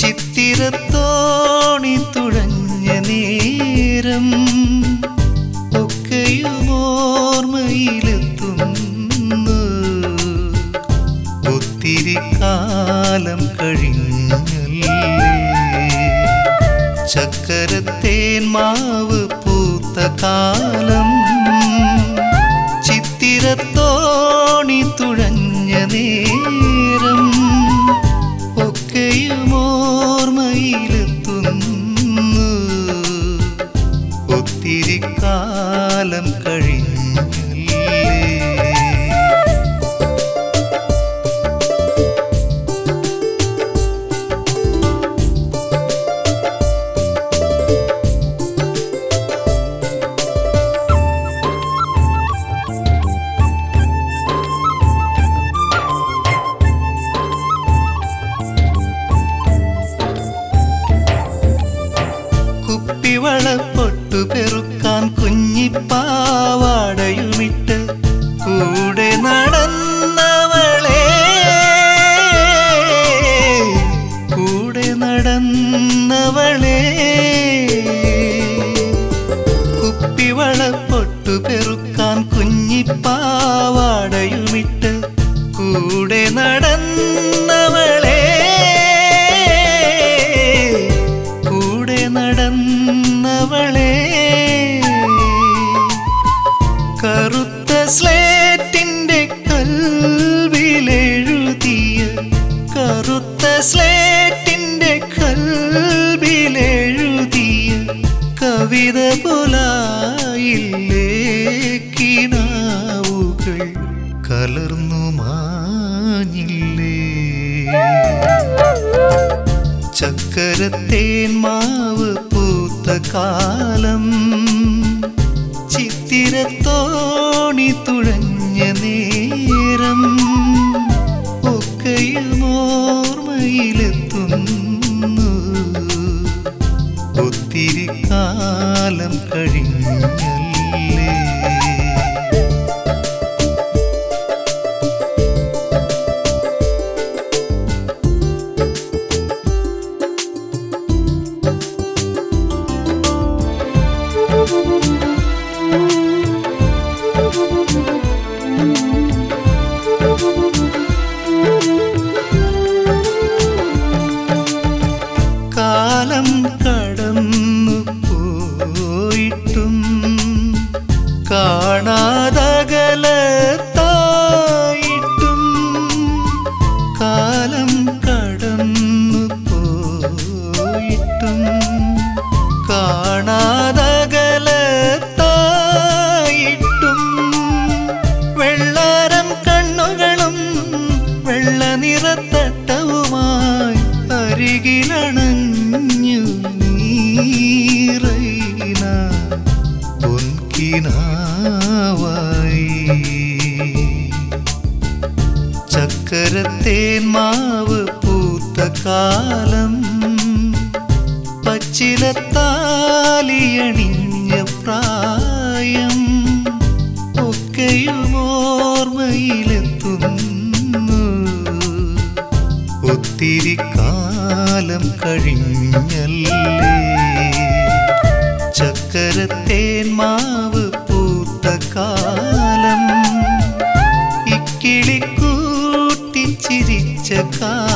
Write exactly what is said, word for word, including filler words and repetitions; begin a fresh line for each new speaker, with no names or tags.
ചിത്തിരത്തോണി തുഴഞ്ഞ നേരം ഒക്കെയും ഓർമ്മയിലെത്തുന്നു. ഒത്തിരി കാലം കഴിഞ്ഞല്ലേ, ചക്കരത്തേൻ മാവ് പൂത്ത കാലം. ചിത്തിരത്തോണി തുഴഞ്ഞ നേരം ഒക്കെയും ഓർമ്മയിലെത്തുന്നു. ഒത്തിരി കാലം കഴിഞ്ഞല്ലേ. കുപ്പിവളപ്പൊട്ടു പെറുക്കാൻ കുഞ്ഞിപ്പാവാടയുമിട്ട് കൂടെ നടന്നവളെ, കൂടെ നടന്നവളെ. കുപ്പിവളപ്പൊട്ടു പെറുക്കാൻ കുഞ്ഞിപ്പാവാടയുമിട്ട് കൂടെ നടന്നവളെ, നടന്നവളെ. കറുത്ത സ്ലേറ്റിന്റെ കൽവിലെഴുതിയ, കറുത്ത സ്ലേറ്റിന്റെ കൽവിലെഴുതിയ കവിത പോലായില്ലേ കിനാവുകൾ കലർന്നു മാഞ്ഞില്ലേ. ചക്കരത്തേൻ മാവ് പൂത്ത കാലം, ചിത്തിരത്തോണി തുഴഞ്ഞ നേരം ഒക്കെയും ഓർമ്മയിലെത്തുന്നു. ഒത്തിരി കാലം കഴിഞ്ഞല്ലേ. കാലം കടന്നു പോയിട്ടും കാണാതകലത്തായിട്ടും, കാലം കടന്നു പോയിട്ടും കാണാതകലത്തായിട്ടും, വെള്ളാരം കണ്ണുകളും വെള്ള നിറത്തട്ടവുമായി അരികിലണഞ്ഞു നീറൈന പൊൻകിനാവായി. ചക്കരത്തേൻ മാവ് പൂത്ത കാലം, പച്ചിലത്താലിയണിഞ്ഞ പ്രായം ഒക്കെയും ഓർമ്മയിലെത്തുന്നു. ഒത്തിരി കാലം കഴിഞ്ഞല്ലേ. ചക്കരത്തേൻ മാവ് പൂത്ത കാലം, ഇക്കിളിക്കൂട്ടി ചിരിച്ച കാലം.